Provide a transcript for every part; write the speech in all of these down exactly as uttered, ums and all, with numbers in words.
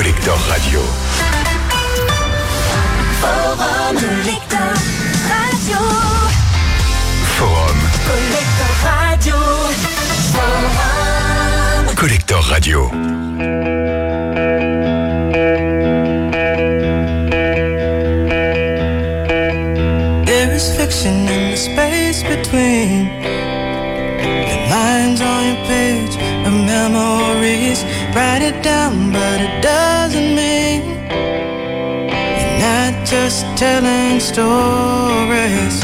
Collector Radio. Forum Collector Radio. Forum Collector Radio. Forum Collector Radio. There is fiction in the space between the lines on your page of memories. Write it down, but it doesn't mean you're not just telling stories.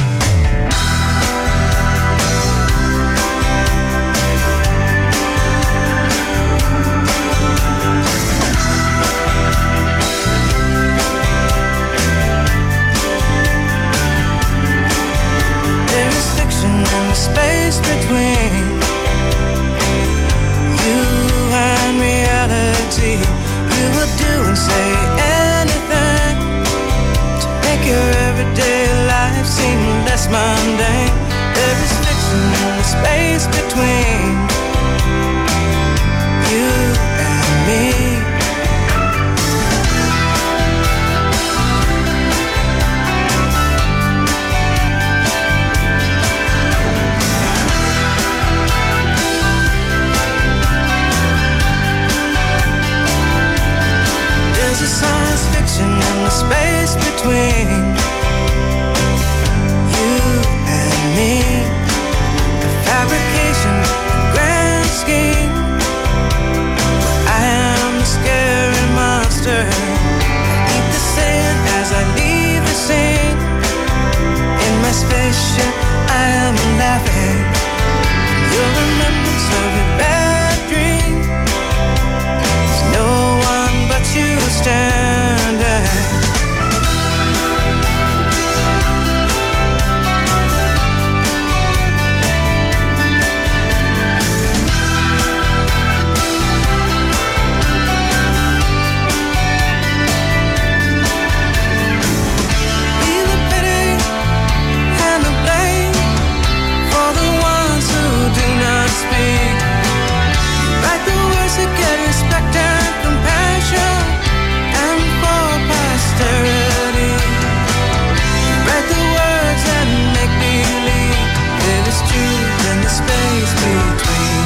There is fiction in the space between you and reality. You will do and say anything to make your everyday life seem less mundane. There is fiction in the space between you and me. Science fiction in the space between you and me. A fabrication, a grand scheme. I am the scary monster. I eat the sand as I leave the scene. In my spaceship, I am laughing. Your remembrance of your bad dream. There's no one but you standing. Feel the pity and the blame for the ones who do not speak. Write the words that get respect and compassion, and for posterity. Write the words that make believe there is truth in the space between.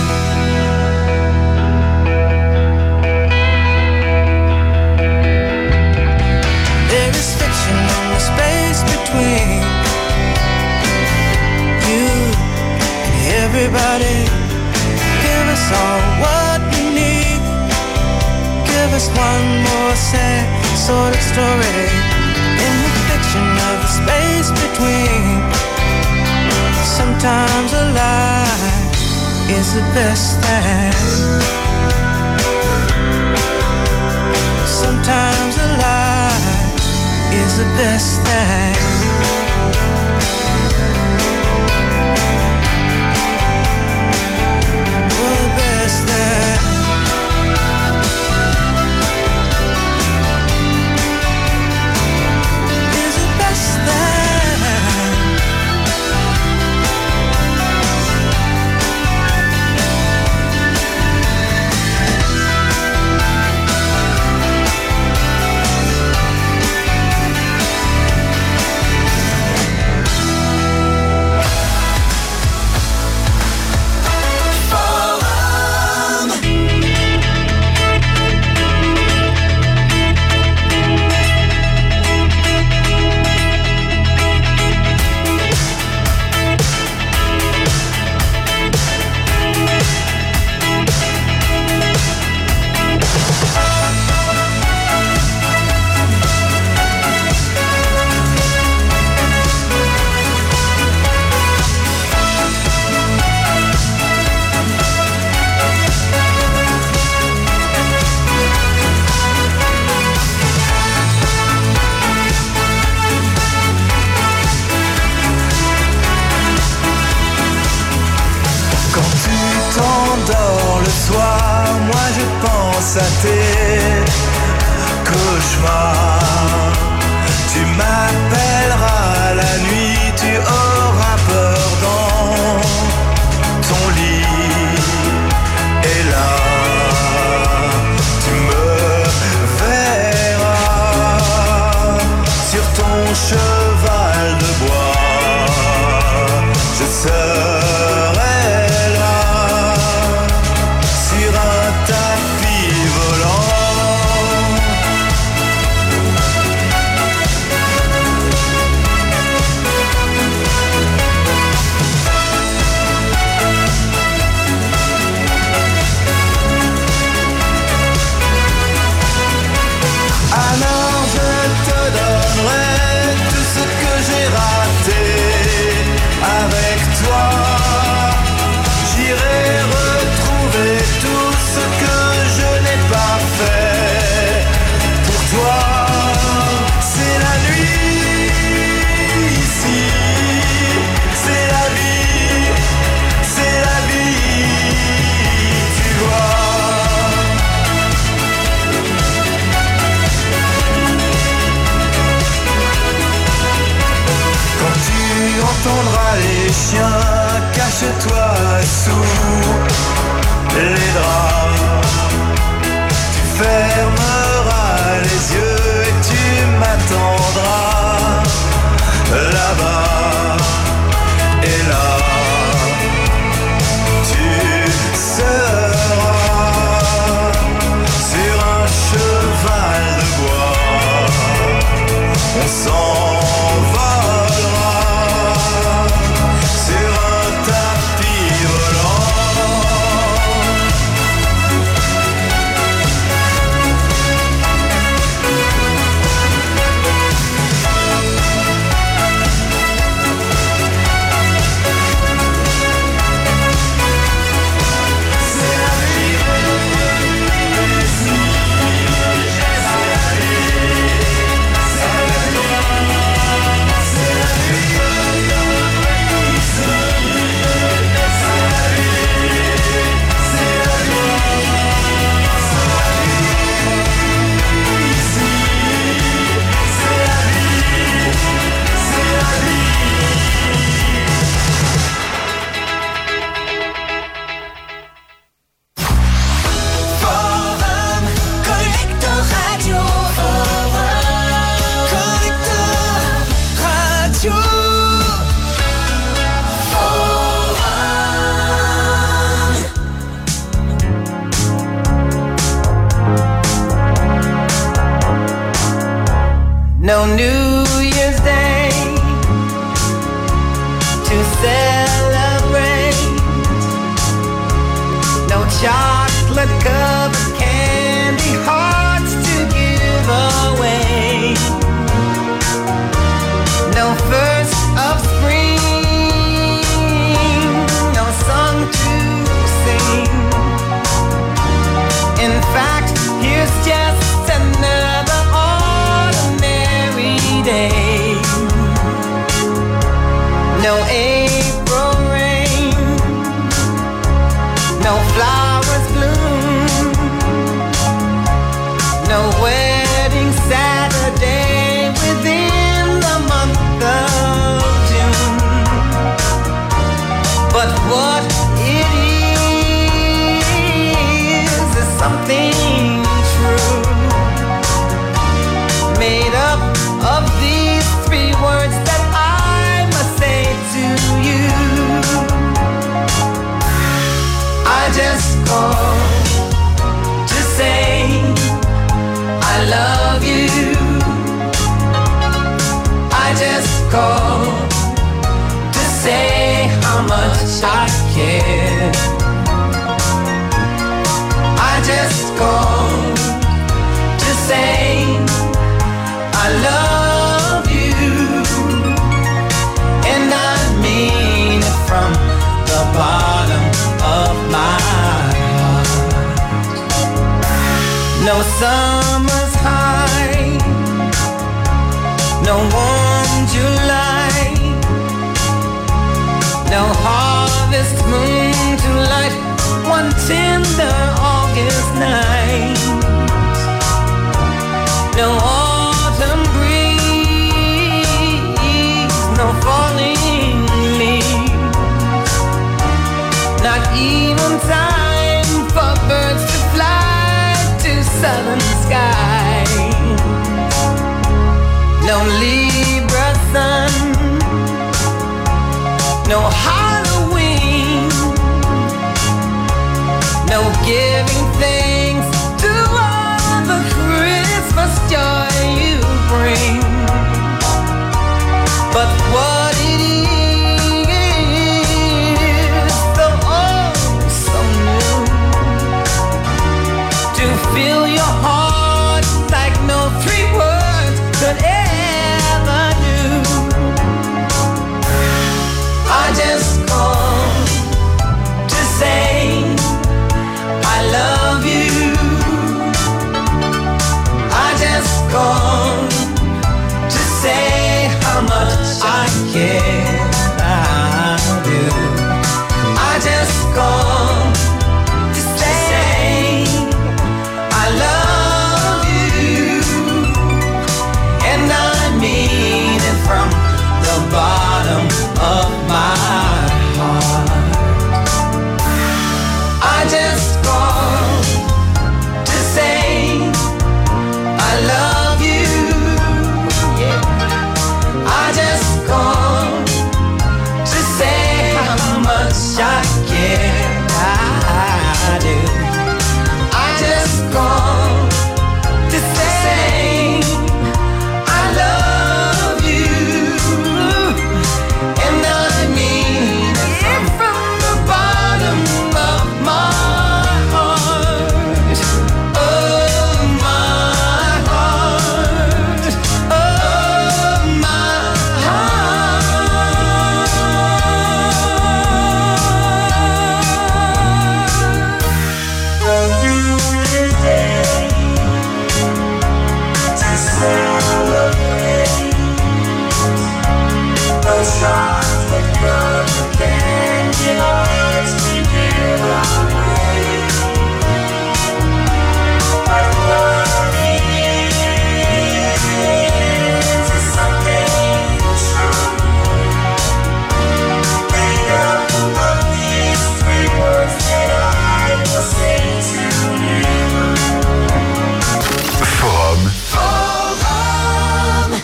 There is fiction in the space between you and everybody. Give us all what we need. Give us one more sad sort of story in the fiction of the space between. Sometimes a lie is the best thing. Sometimes a lie is the best thing. Oh, the best thing. Is the best thing. pense à tes cauchemars. Tu m'appelleras la nuit, tu auras peur dans ton lit. Et là, tu me les draps. Tu fermeras les yeux et tu m'attendras là-bas et là. Tu seras sur un cheval de bois. On s'envolera sur un tapis volant. No New Year's Day to celebrate. No chocolate cup of candy hearts to give away. No first of spring, no song to sing. In fact, here's just another day. No April rain, no flowers bloom, no wedding Saturday within the month of June. But what it is is something true, made up of these three words that I must say to you. I just called to say I love you. I just called to say how much I care. I just called to say I love you, and I mean it from the bottom of my heart. No summer's high, no warm July, no harvest moon to light one tender August night. No autumn breeze, no falling leaves, not even time for birds to fly to southern skies. No Libra sun, no Halloween, no giving thanks to all the Christmas joy you bring. But what it is, so oh, so new, to fill your heart like no three words could ever do. I just called to say I love you. I just called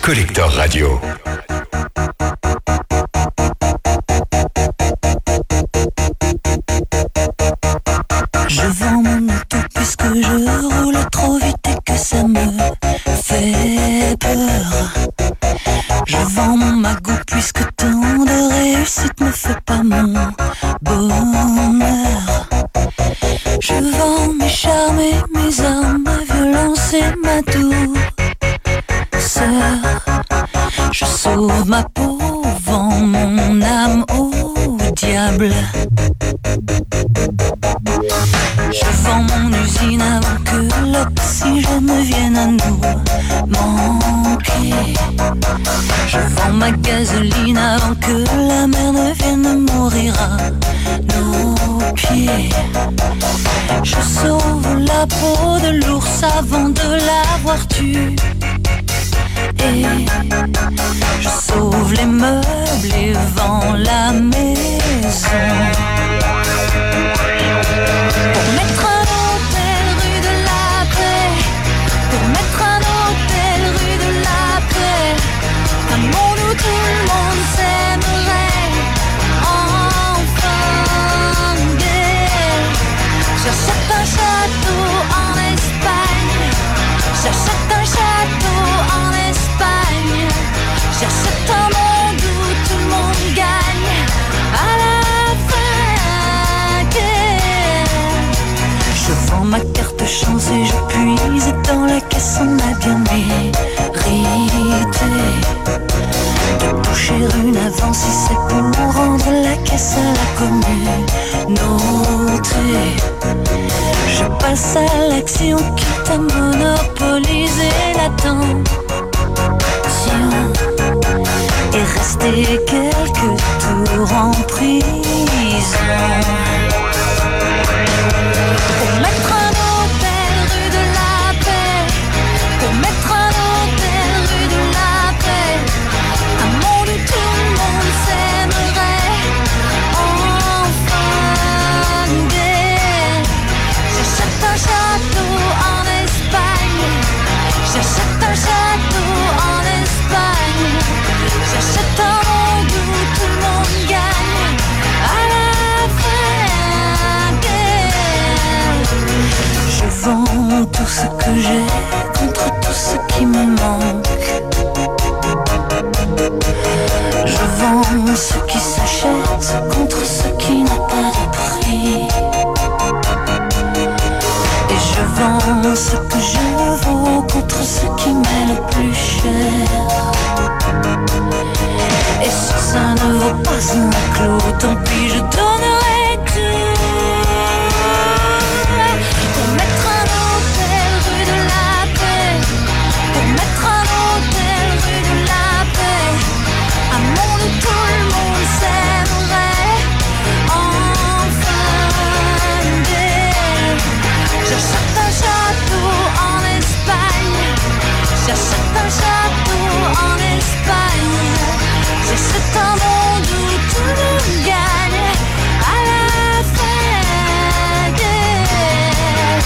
Collector Radio. Je vends mon auto puisque je roule trop vite et que ça me fait peur. Je vends mon magot puisque tant de réussite ne fait pas mon bonheur. Je vends mes charmes et mes armes, ma violence et ma douceur. Je sauve ma peau, vends mon âme au diable. Je vends mon usine avant que l'oxygène ne vienne à nous manquer. Je vends ma gasoline avant que la mer ne vienne mourir à nos pieds. Je sauve la peau de l'ours avant de l'avoir tué. Et je sauve les meubles et vends la maison. Pour mettre un hôtel rue de la Paix, pour mettre un hôtel rue de la Paix, un monde où tout le monde s'aimerait, enfin guerre. J'achète un château en Espagne, j'achète un château en Espagne, j'achète un monde où tout le monde gagne à la fin guerre. Je vends ma carte chance et je puise dans la caisse, on a bien mérité de toucher une avance si c'est pour rendre la caisse à la communauté. Je passe à l'action quitte à monopoliser l'attention et rester quelques tours en prison. Pour mettre un hôtel rue de la Paix, pour mettre un hôtel rue de la Paix, un monde où tout le monde s'aimerait, enfin guerre. J'achète un château en Espagne, j'achète un château en Espagne, j'achète un monde où tout le monde gagne à la fin guerre. Je vends tout ce que j'ai contre tout ce qui me manque. Je vends ce qui s'achète contre ce qui n'a pas de prix. Et je vends ce que je vaux contre ce qui m'est le plus cher. Et si ça ne vaut pas un clou, tant pis, je donnerai tout. Pour mettre un hôtel rue de la Paix, pour mettre un hôtel rue de la Paix, un monde où tout le monde s'aimerait, enfin guerre. J'achète un château en Espagne, j'achète un château en Espagne, j'achète un monde où tout le monde gagne à la fin guerre.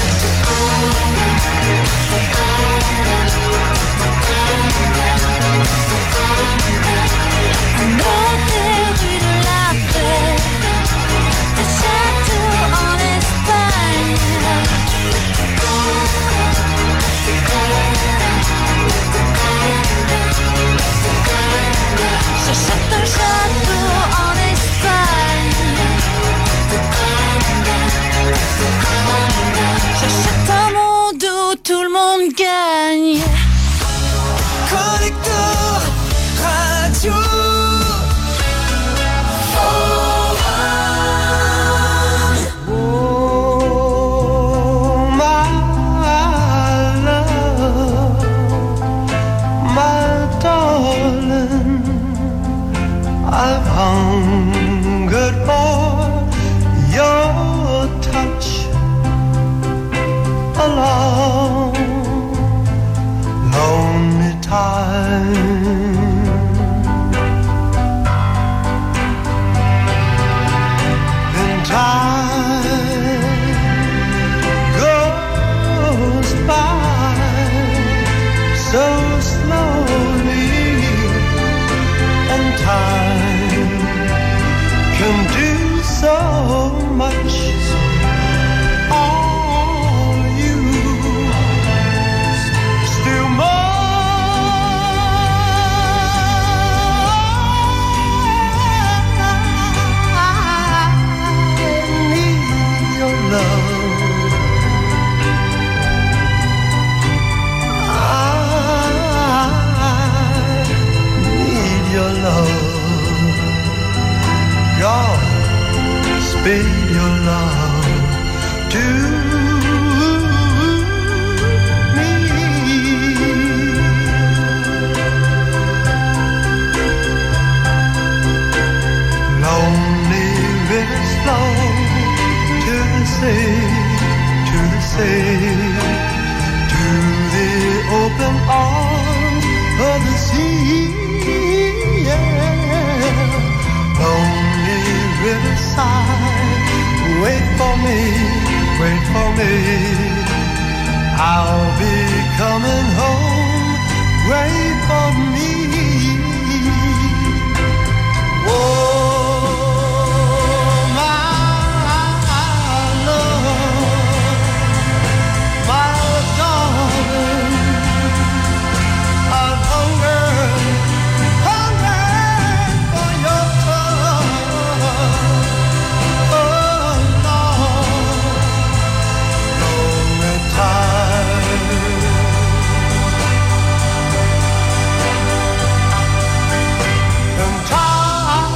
Un hôtel rue de la Paix, un château en Espagne. J'achète un château en Espagne, j'achète un monde où tout le monde gagne. Collector Radio. Oh, my love, my darling, I've hungered for your touch a long I'll be coming home. Wait for me. Oh, my love, my darling, I'm hungry, hungry for your touch. Oh, Lord, lonely time. And time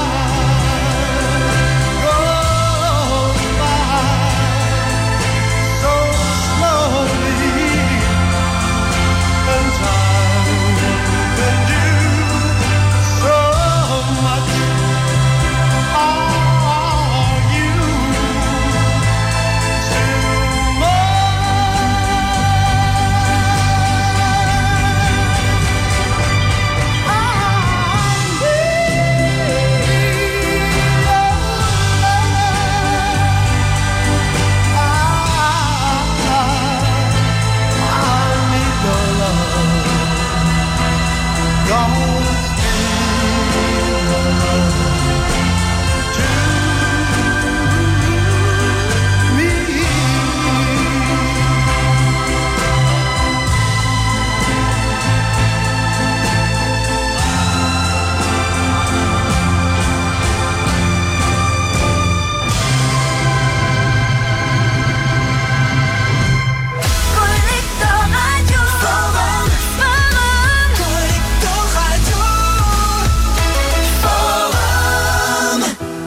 goes by so slowly, and time can do so much. Are you too Connector Radio. Forum. Forum. Connector Radio. Forum.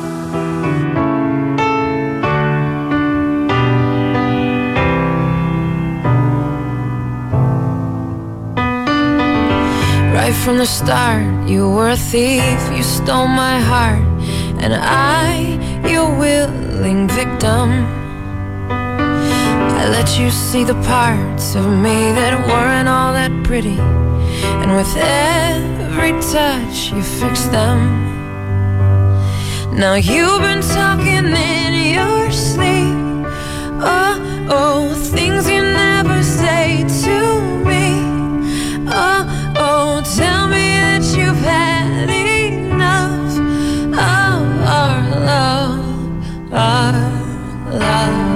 Right from the start, you were a thief, you stole my heart, and I, your willing victim. I let you see the parts of me that weren't all that pretty, and with every touch, you fixed them. Now you've been talking in your sleep, oh, oh, things you never say to me. Oh, oh, tell me that you've had enough of our love, our love.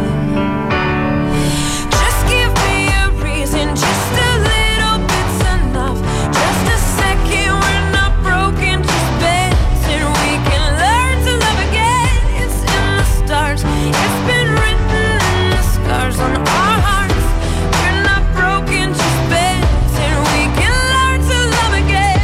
Just give me a reason, just a little bit's enough. Just a second, we're not broken, just bends, and we can learn to love again. It's in the stars, it's been written in the scars on our hearts. We're not broken, just bends, and we can learn to love again.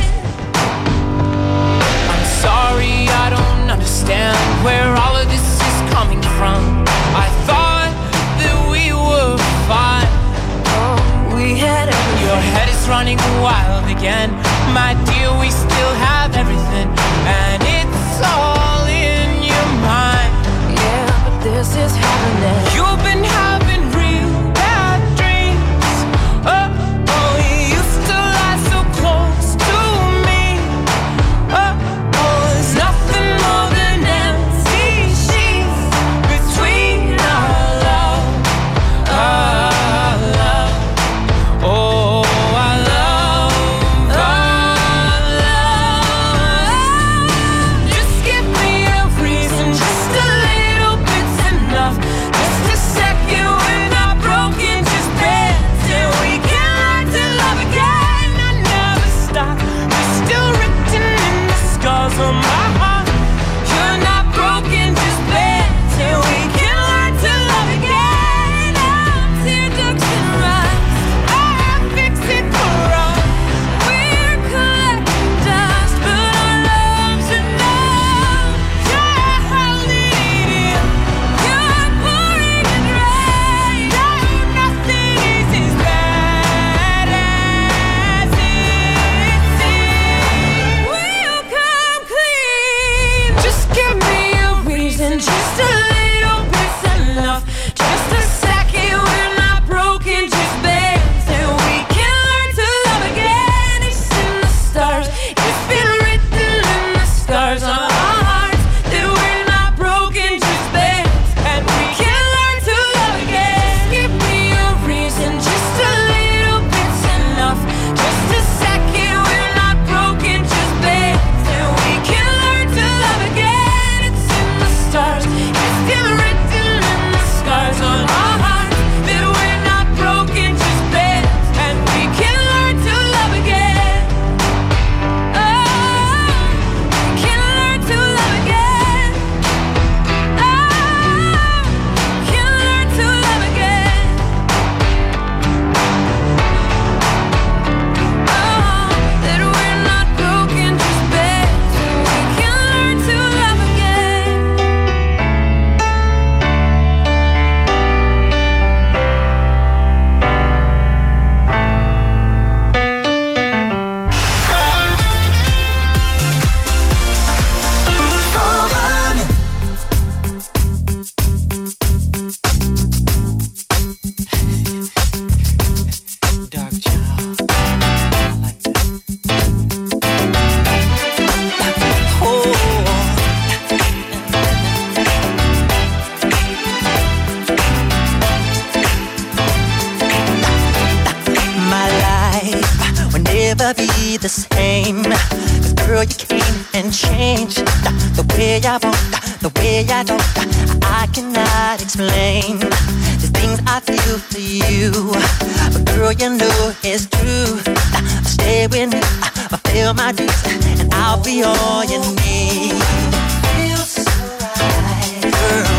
I'm sorry, I don't understand where all of this is coming from. I thought that we were fine. Oh, we had everything. Your head is running wild again. My dear, we still have everything, and it's all in your mind. Yeah, but this is happening. You've been having real bad dreams. Oh, oh, you used to lie so close to me. Oh, oh, there's nothing more than empty sheets between our love, our love. Oh, our love, our love. never be the same. Cause girl, you came and changed the way I walk, the way I talk. I cannot explain the things I feel for you, but girl, you know it's true. Stay with me, fulfill my dreams, and I'll be all you need. Feels so right, girl.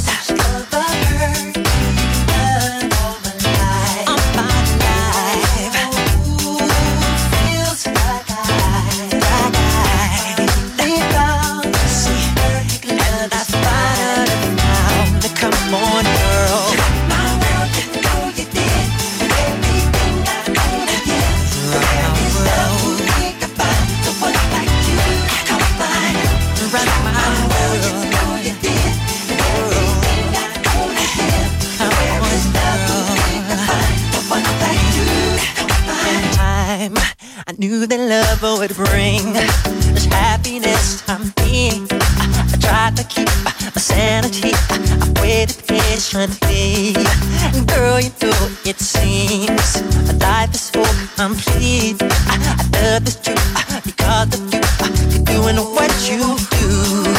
I knew that love would bring this happiness I'm being. I, I tried to keep my sanity. I waited patiently. And girl, you know it seems life is so complete. I, I love this truth because of you. You're doing what you do.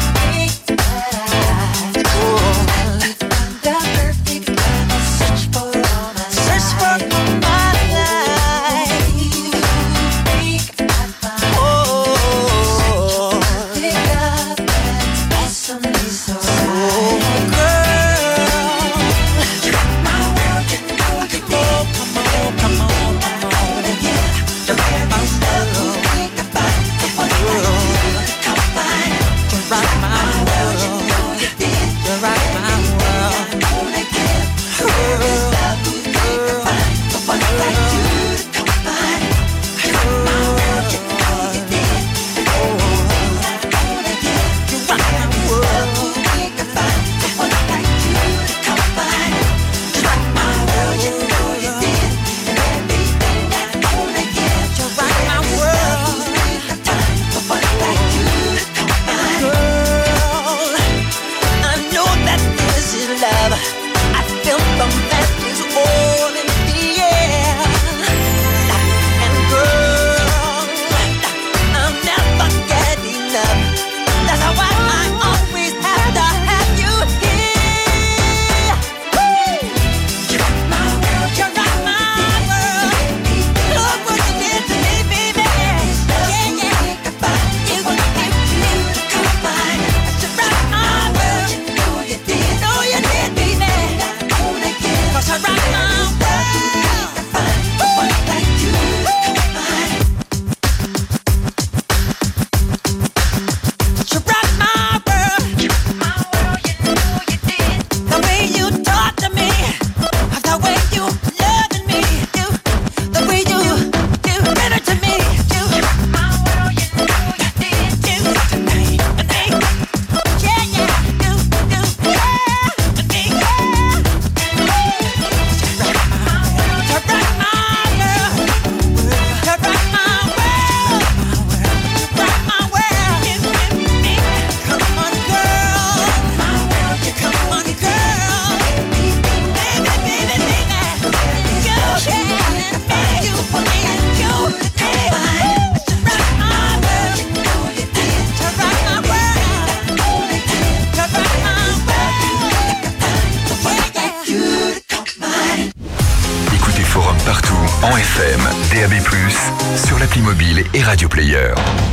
en F M, D A B plus, sur l'appli mobile et Radio Player.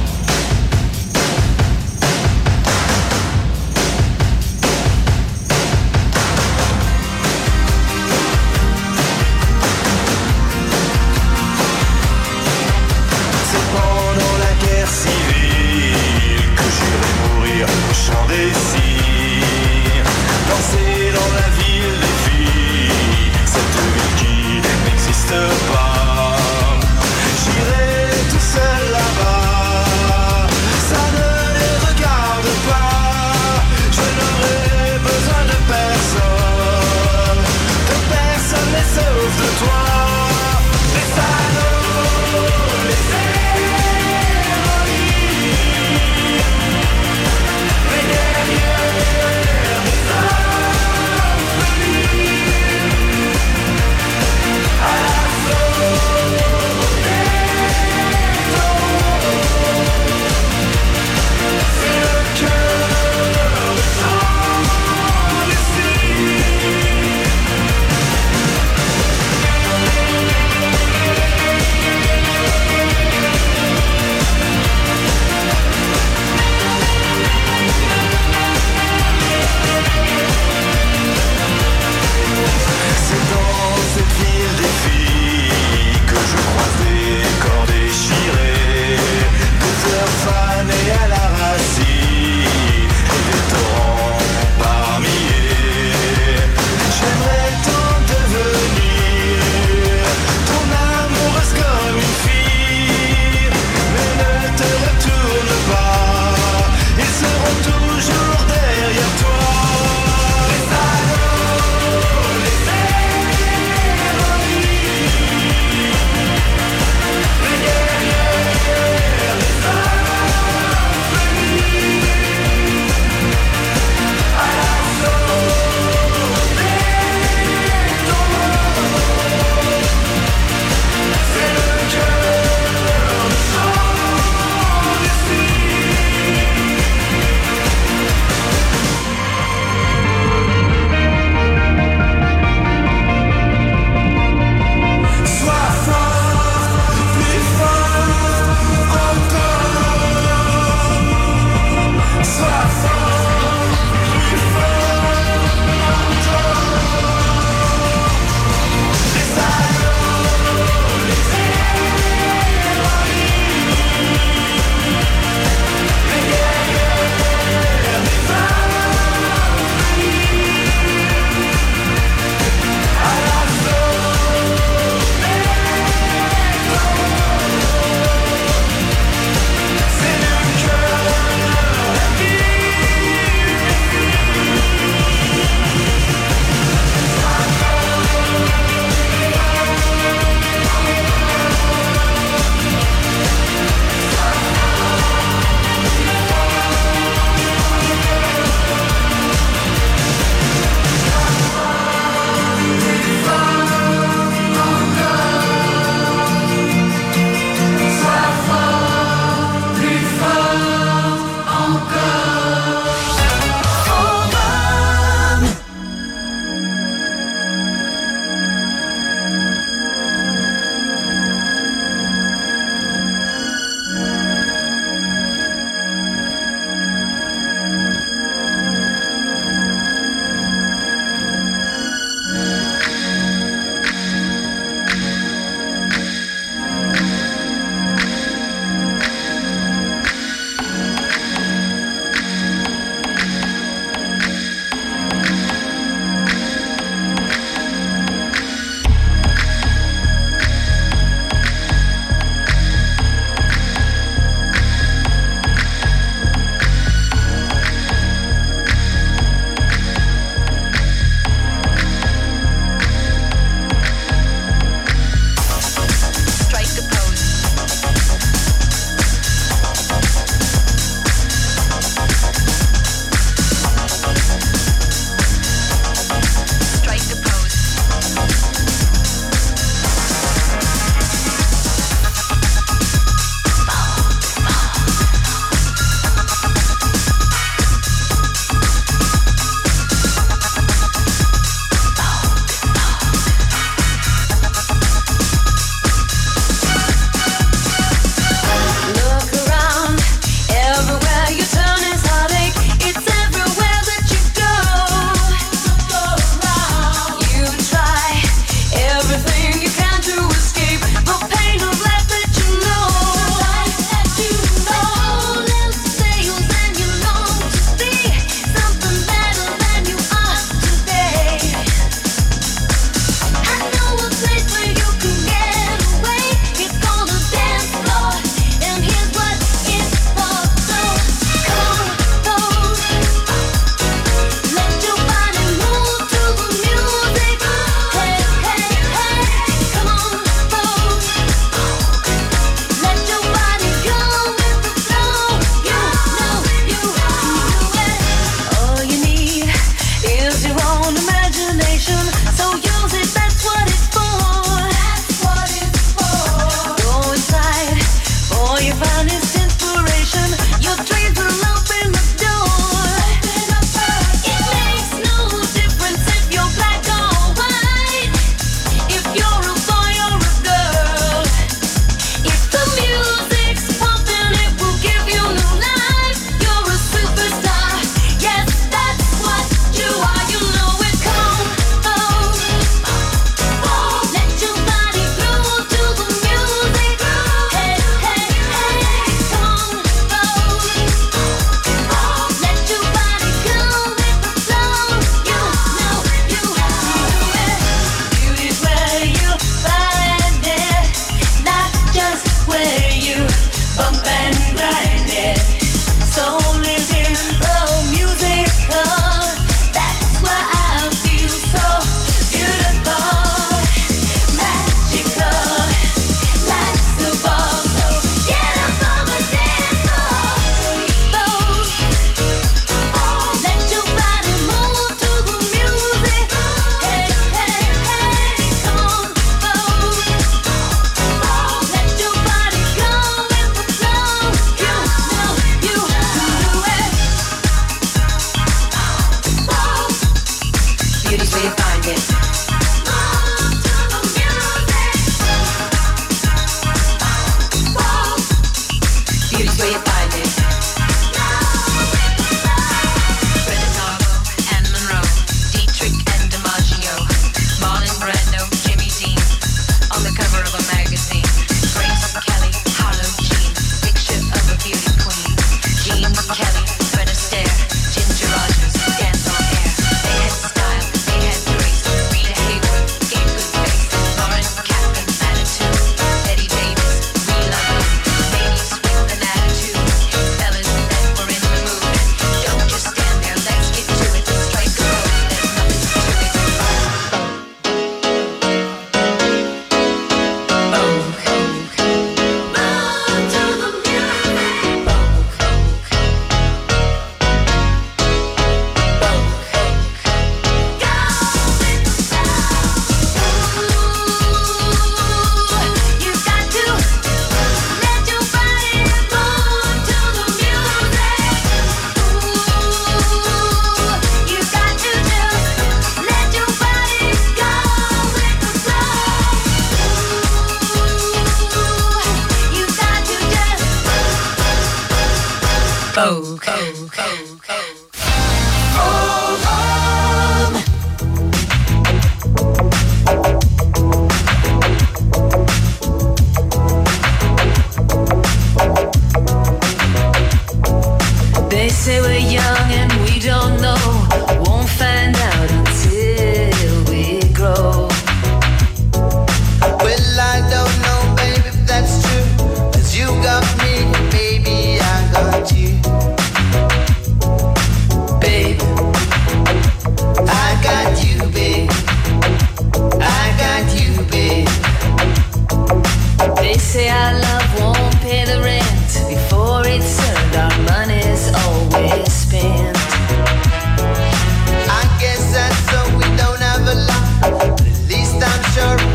C'est pendant la guerre civile que j'irai mourir au champ des cygnes, danser dans la ville des filles, cette ville qui n'existe pas. J'irai tout seul là-bas,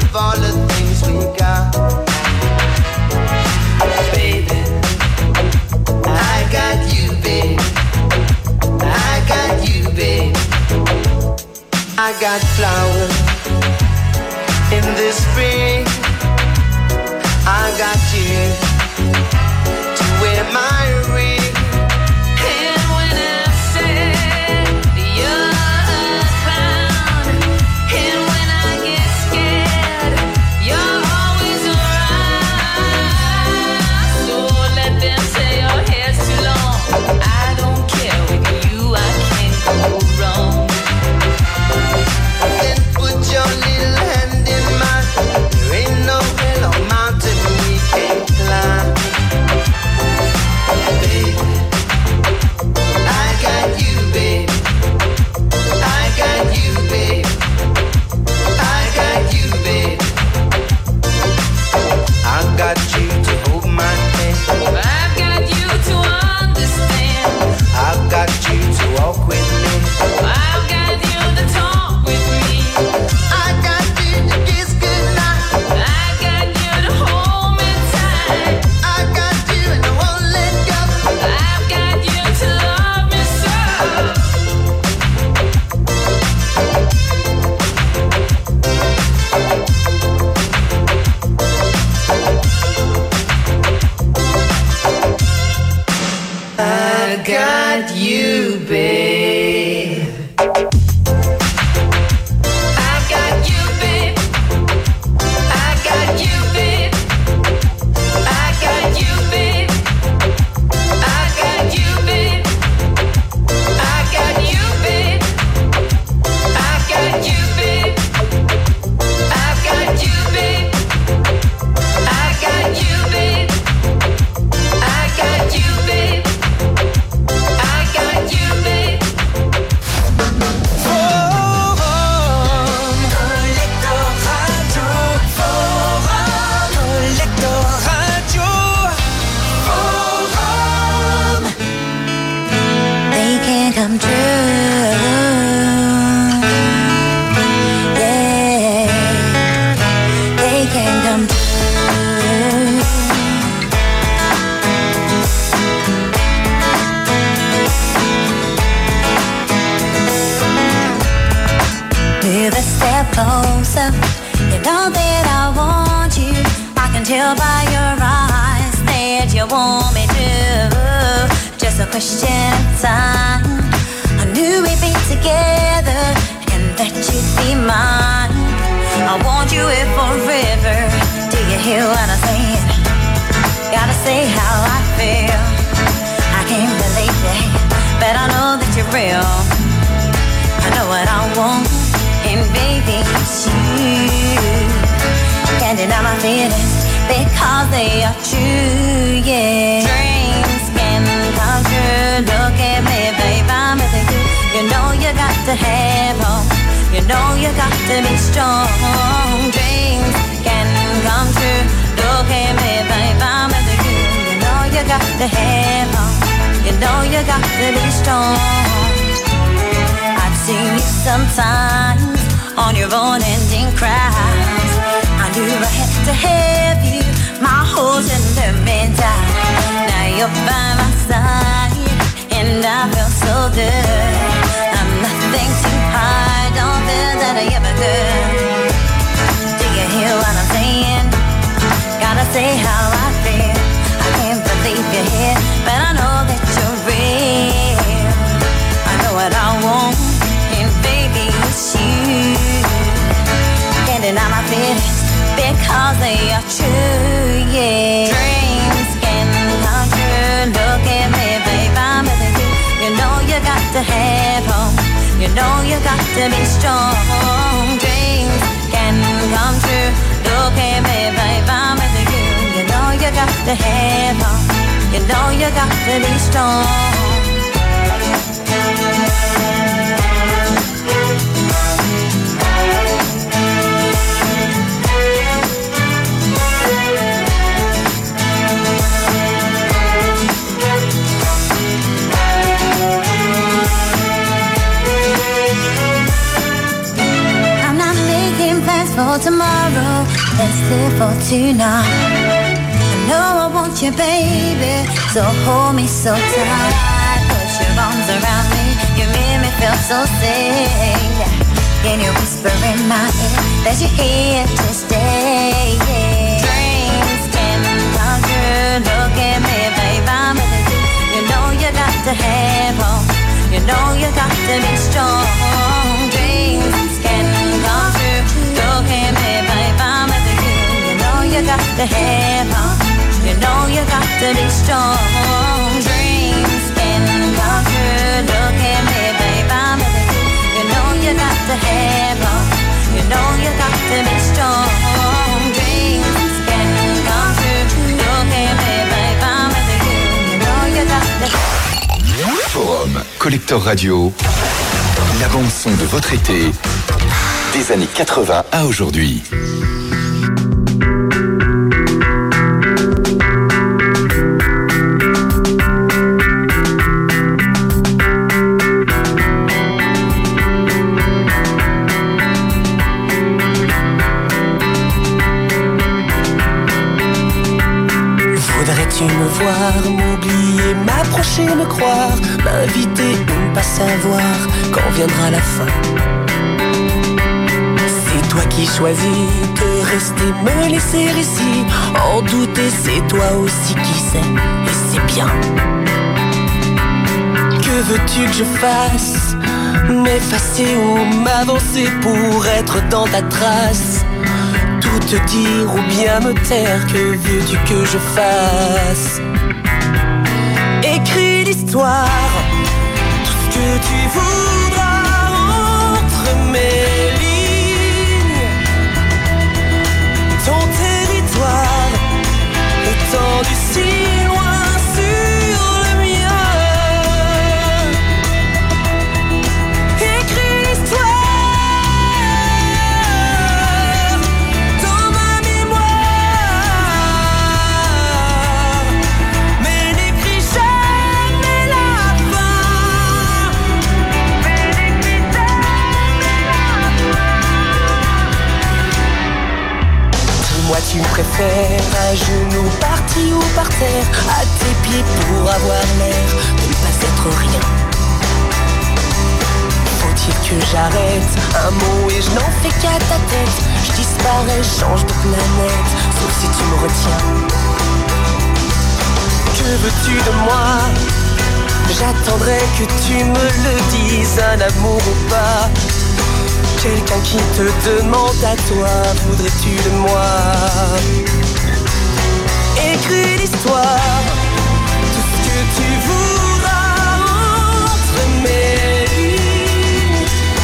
of all the things we got. Baby, I got you, babe. I got you, babe. I got flowers in the spring. I got you to wear my ring. And when I said you're a clown, and when I get scared, you're always around. So let them say your hair's too long. I don't care, with you I can't go wrong. Then put your little hand in mine. There ain't no hill or mountain we can't climb. Baby, I got you, babe. I got you, babe. I got you, babe. I got you to hold my hand. I've got you to understand. I've got you to walk with me. I've got you to talk with me. I got you to kiss goodnight. I got you to hold me tight. I got you and I won't let go. I've got you to love me so. I got you, babe. I got you, babe. I got you, babe. I got you, babe. I got you, babe. I got you, babe. I got you, babe. I got you, babe. I got you, babe. I got you, babe. I got you, babe. They can come true. Yeah, they can come true. Move a step closer. You know that I want you. I can tell by your eyes that you want me to. Just a question of time. I knew we'd be together and that you'd be mine. I want you here forever. Do you hear what I'm saying? Gotta say how I feel. I can't believe it, but I know that you're real. I know what I want, and baby, it's you. Can't deny my feelings because they are true, yeah. Dreams can come true. Look at me, babe, I'm with you. You know you got to have hope. You know you got to be strong. Dreams can come true. Look at me, babe, I'm with you. You know you got to have hope. You know you got to be strong. I've seen you sometimes on your own ending cries. I knew I had to have you, my whole tender me down. Now you're by my side, and I feel so good. I'm nothing to hide, don't feel that I ever could. Do you hear what I'm saying? Gotta say how I feel. I can't believe you're here, but I know that you're real. I know what I want, and baby, it's you. Can't deny my feelings because they are true, yeah. Dreams can come true. Look at me, babe, I'm with you. You know you got to have hope. You know you got to be strong. Dreams can come true. Look at me, babe, I'm with you. You know you got to have hope. You know you got to be strong. I'm not making plans for for tomorrow, let's live for tonight. I know I want you, baby, so hold me so tight. Put your arms around me, you make me feel so safe. Can you whisper in my ear that you're here to stay? Dreams can come true. Look at me, babe, I'm with you. You know you got to have hope. You know you got to be strong. Dreams can come true. Look at me, babe, I'm with you. You know you got to have hope. You know you got to be strong. Dreams can come true. Look at me, babe, I'm with you. You know you got to have hope. You know you got to be strong. Dreams can come true. Look at me, babe, I'm with you. You know you got to. Forum Collector Radio, la bande son de votre été, des années quatre-vingts à aujourd'hui. Voudrais-tu me voir, m'oublier, m'approcher, me croire, m'inviter ou ne pas savoir quand viendra la fin? C'est toi qui choisis de rester, me laisser ici. En douter, c'est toi aussi qui sais, et c'est bien. Que veux-tu que je fasse? M'effacer ou m'avancer pour être dans ta trace? Tout te dire ou bien me taire, que veux-tu que je fasse? Écris l'histoire, tout ce que tu voudras entre mes lignes. Ton territoire étendu si loin sur le mien. Écris l'histoire dans ma mémoire, mais n'écris jamais la fin. Mais n'écris jamais la fin. Dis-moi, tu me préfères à genoux, parti ou par terre, à tes pieds pour avoir l'air de ne pas être rien. Faut-il que j'arrête un mot et je n'en fais qu'à ta tête? Je disparais, change de planète, sauf si tu me retiens. Que veux-tu de moi? J'attendrai que tu me le dises, un amour ou pas. Quelqu'un qui te demande à toi, voudrais-tu de moi? Écris l'histoire, tout ce que tu voudras entre mes lignes.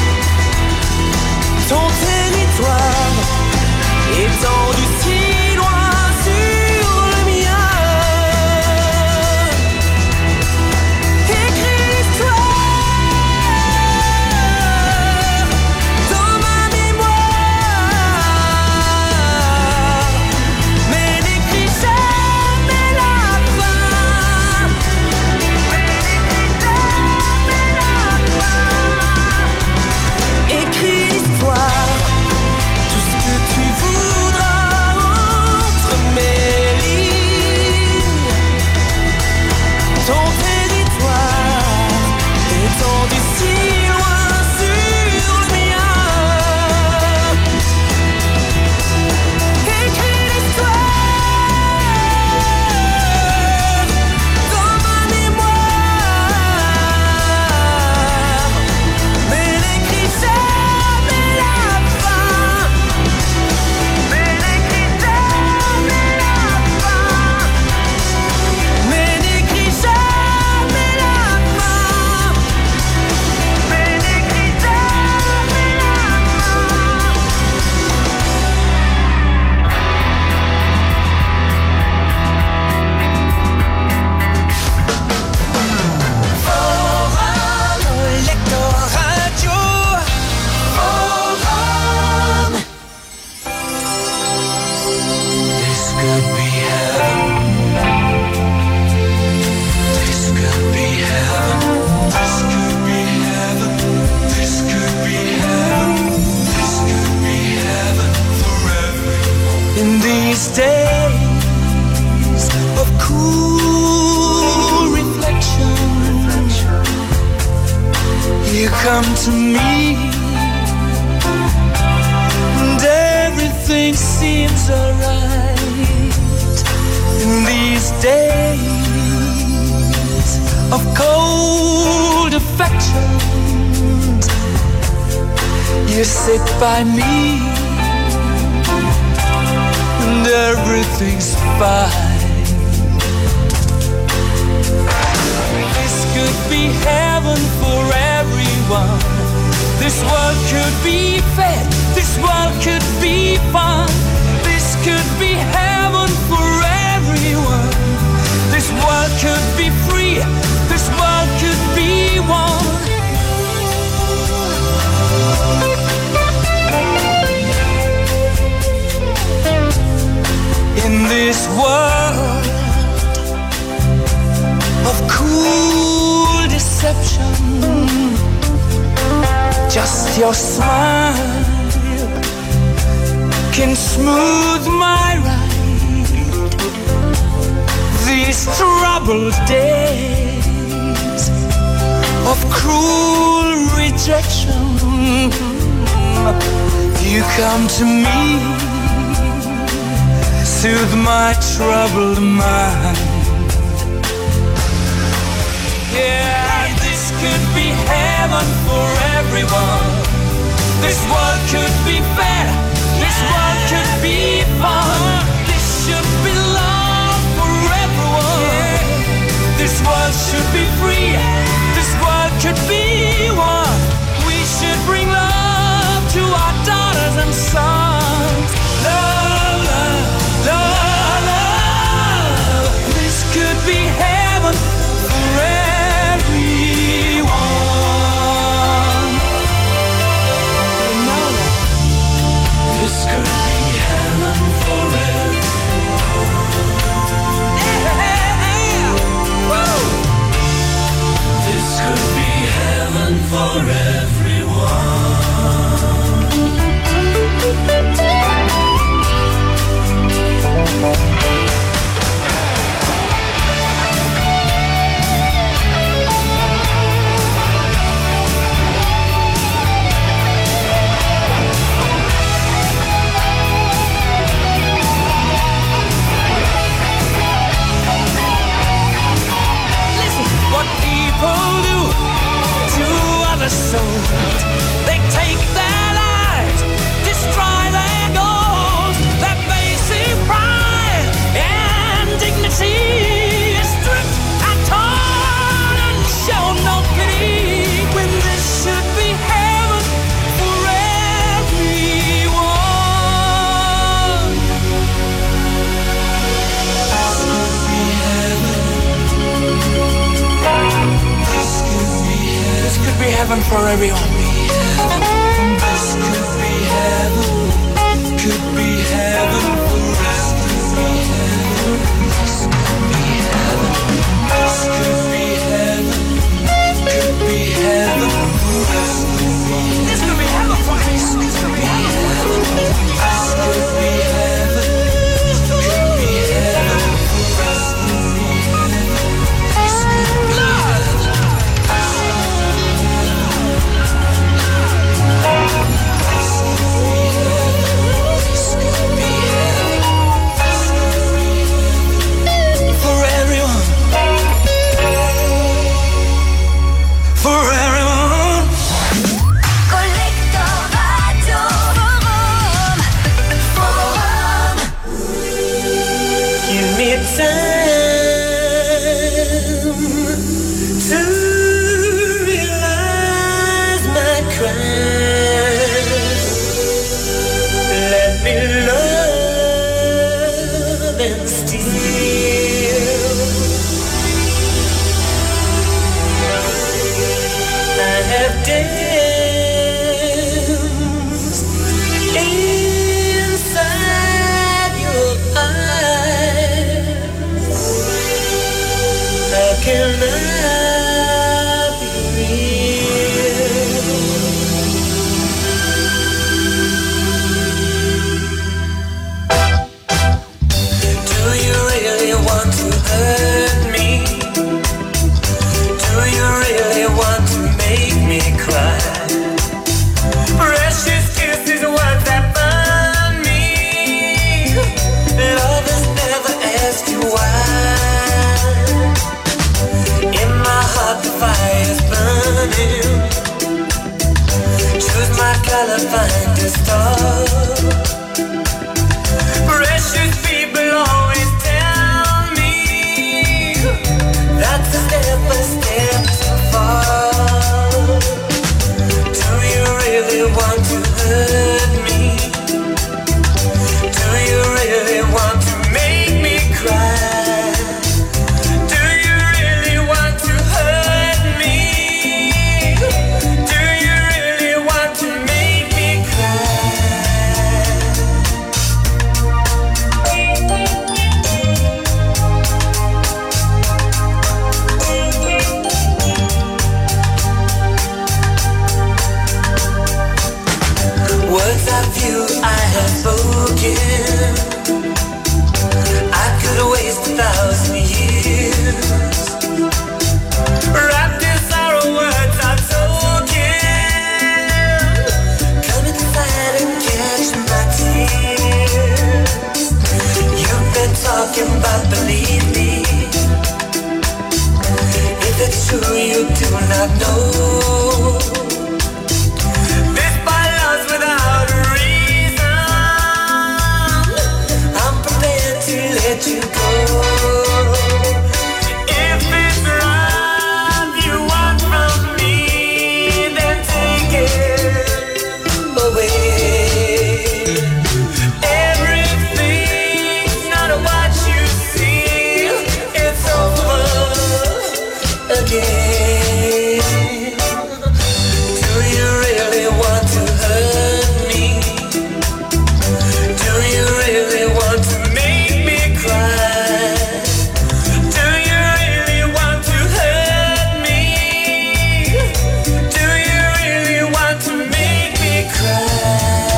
Ton territoire étendu si loin sur le mien. Écris l'histoire dans ma mémoire, mais n'écris jamais la fin. these days of cool reflection, you come to me and everything seems alright. In these days of cold affection, you sit by me and everything's fine. This could be heaven for everyone. This world could be fair. This world could be fun. This could be heaven for everyone. This world could be free. This world could be one. In this world of cool deception, just your smile can smooth my ride. These troubled days of cruel rejection, you come to me, soothe my troubled mind. Yeah, this could be heaven for everyone. This world could be fair. This world could be fun. This should be love for everyone. This world should be free. This world could be one. We should bring love to our daughters and sons. Love, love, love, love. This could be heaven for everyone. You know that. This could be heaven for everyone. Yeah, yeah. Woo. This could be heaven for Listen, what people do to other souls, they take their lives, destroy their goals, their basic pride and dignity is stripped and torn and show no pity, when this should be heaven for everyone. This could be heaven. This could be heaven. This could be heaven for everyone. This could be heaven. Could be heaven for us. This could be heaven. This could be heaven. Could be heaven for us. This could be heaven for us. This could be heaven. This could be heaven. Could be heaven for us. This could be heaven. For everyone, for everyone. Collector Radio Forum, Forum. Give me time to realize my crime. Let me love and steal. I have danced inside your eyes. How can I be real? again. I could waste a thousand years wrapped in sorrow words I've spoken. Come inside and catch my tears. You've been talking about believe me. If it's true you do not know. This by love's without a reason. I'm prepared to let you go. If it's love you want from me, then take it away. Everything's not what you see. It's over again. Do you really want to hurt me? Do you really want to make me cry? Do you really want to hurt me? Do you really want to make me cry?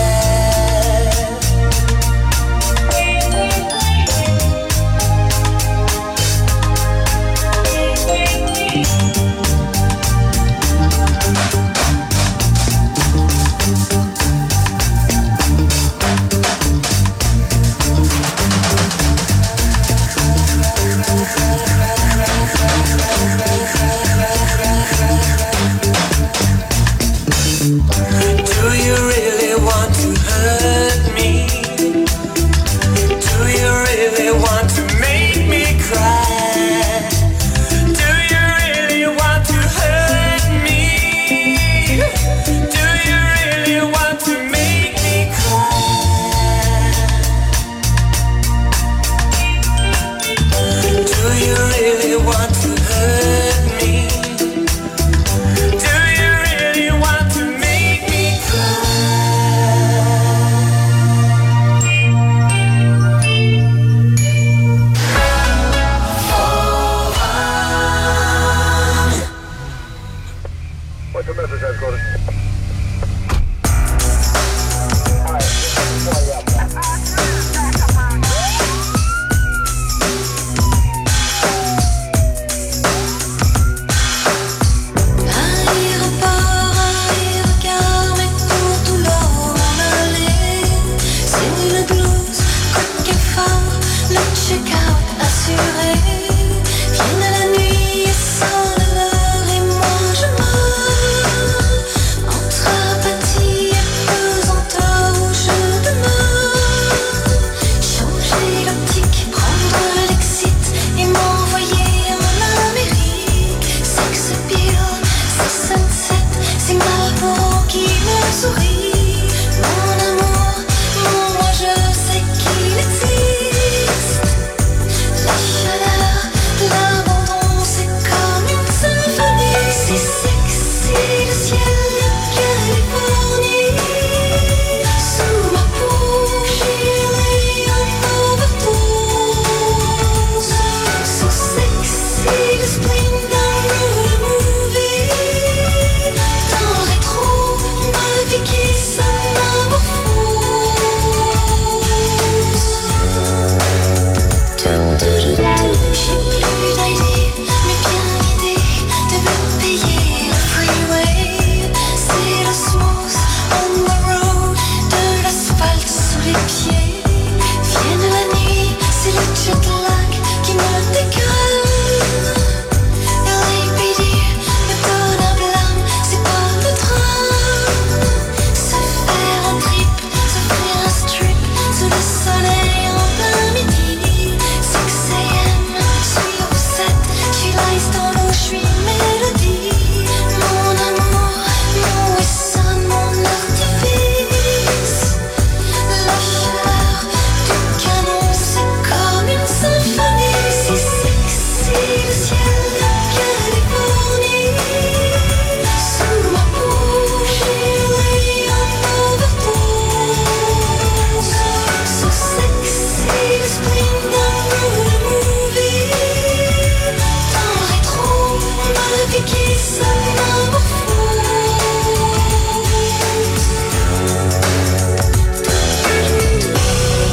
Do you really want to hurt me? Do you really want to make me cry? Do you really want to hurt me? Do you really want to make me cry? Do you really want to hurt me? Do you really want to make me Aéroport, aérogare, mais pour tout l'or en aller. C'est le blues, coquet fort, le check-out assuré. Vienne la nuit et sans l'heure et moi je meurs. Entre apathie et pesanteur où je demeure. Changer l'optique, prendre l'exit et m'envoyer en Amérique. Sex appeal, c'est sunset, c'est Marlboro qui me sourit. Mon amour, mon moi je sais qu'il existe. La chaleur de l'abandon, c'est comme une symphonie. C'est sexy le ciel de Californie. Sous ma peau, j'ai un overdose. So sexy le spleen d'un road movie. Dans le rétro, ma vie qui s'anamorphose. J'ai plus d'idée, mais bien l'idée de me payer le freeway. C'est le smooth on the road, de l'asphalte sous les pieds. Vienne la nuit, c'est le jet lag.